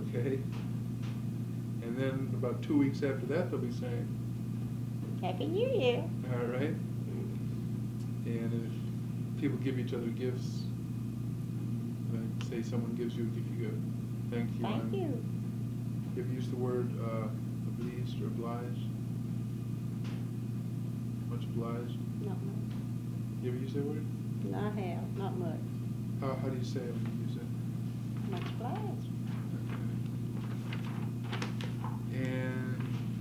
Okay. And then about 2 weeks after that, they'll be saying, Happy New Year. all right. And if people give each other gifts, like say someone gives you a gift, you go, thank you. Thank you. You ever use the word obliged or obliged? Much obliged? Not much. You ever use that word? No, I have. Not much. How do you say it when you use it? Much obliged. Okay. And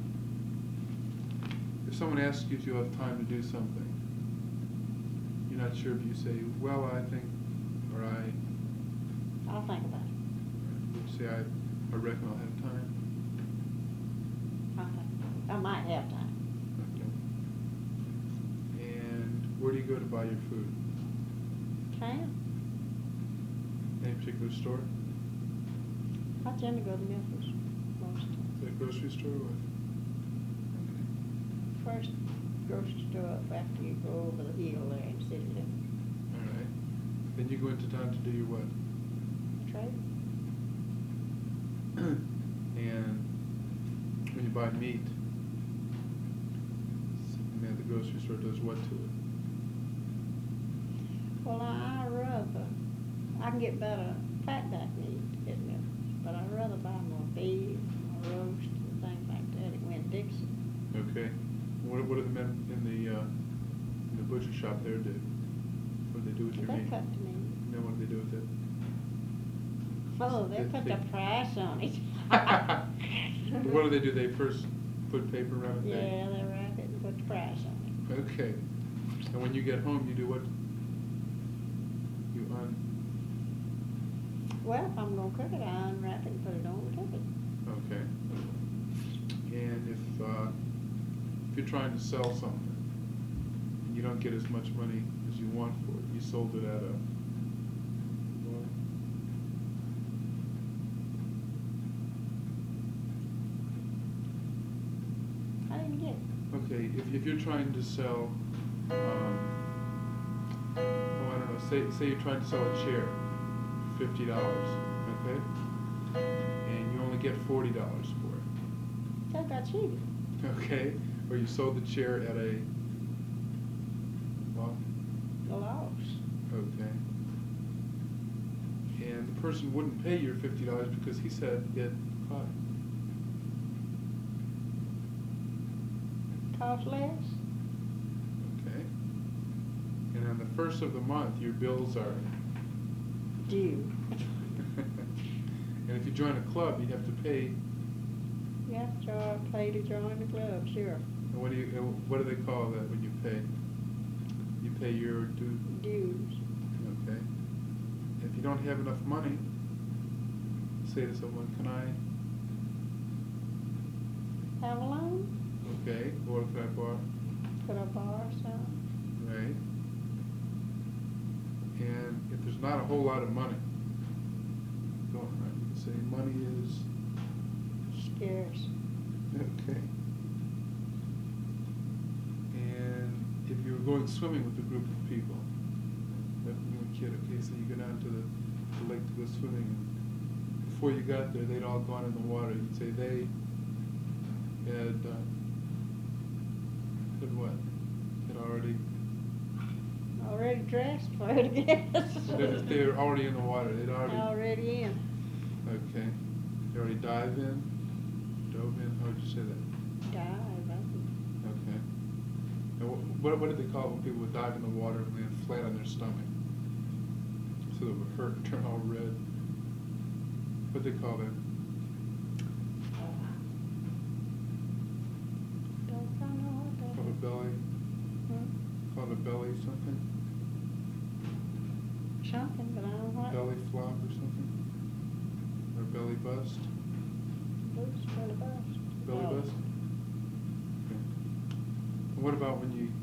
if someone asks you if you have time to do something, you're not sure if you say, well, I think, or I'll think about it. would you say, I reckon I'll have time? I'll think about it. I might have time. Okay. And where do you go to buy your food? Town. Any particular store? I tend to go to Memphis most of the time. Is that a grocery store or what? First grocery store up after you go over the hill there in City Limits. All right. Then you go into town to do your what? Trade. And when you buy meat, the man at the grocery store does what to it? Well, I can get better fat back meat at Memphis, but I'd rather buy more beef, more roast, and things like that at Winn-Dixie. Okay. What do the men in the butcher shop there do? What do they do with your They meat? cut to me. You know what do they do with it? Oh, they put the price on it. What do they do? They first put paper around it? Yeah, they wrap it and put the price on it. Okay. And when you get home, you do what? You Well, if I'm gonna cook it, I unwrap it and put it on and cook it. Okay. And if you're trying to sell something, and you don't get as much money as you want for it, you sold it at a I didn't get it. okay, if you're trying to sell, I don't know, say you're trying to sell a chair for $50, okay? And you only get $40 for it. That got cheated. Okay? Or you sold the chair at a, well, A loss. okay. And the person wouldn't pay your $50 because he said it cost. Cost less? Okay. And on the first of the month, your bills are. Due. And if you join a club, you have to pay. You have to pay to join the club, sure. And what do they call that when you pay? You pay your due. Dues. Okay. If you don't have enough money, say to someone, "Can I?" Have a loan? Okay. Or can I borrow? Could I borrow some? Right. And if there's not a whole lot of money going around, you can say money is. Scarce. Okay. And if you were going swimming with a group of people, like when you were a kid, okay, so you go down to the lake to go swimming, and before you got there, they'd all gone in the water. You'd say they had what? Had already. Already dressed for it, I guess. They were already in the water. They'd already. Already in. Okay. They already dove in. How would you say that? Dive, I think. Okay. And what did they call it when people would dive in the water and land flat on their stomach? So it would hurt and turn all red. What do they call that? Don't I know what that Called a is. belly? Hmm? Called a belly something? Something, but I don't know what. Belly flop or something? Or belly bust? Boots, belly bust. Belly Oh. bust? Okay. And what about when you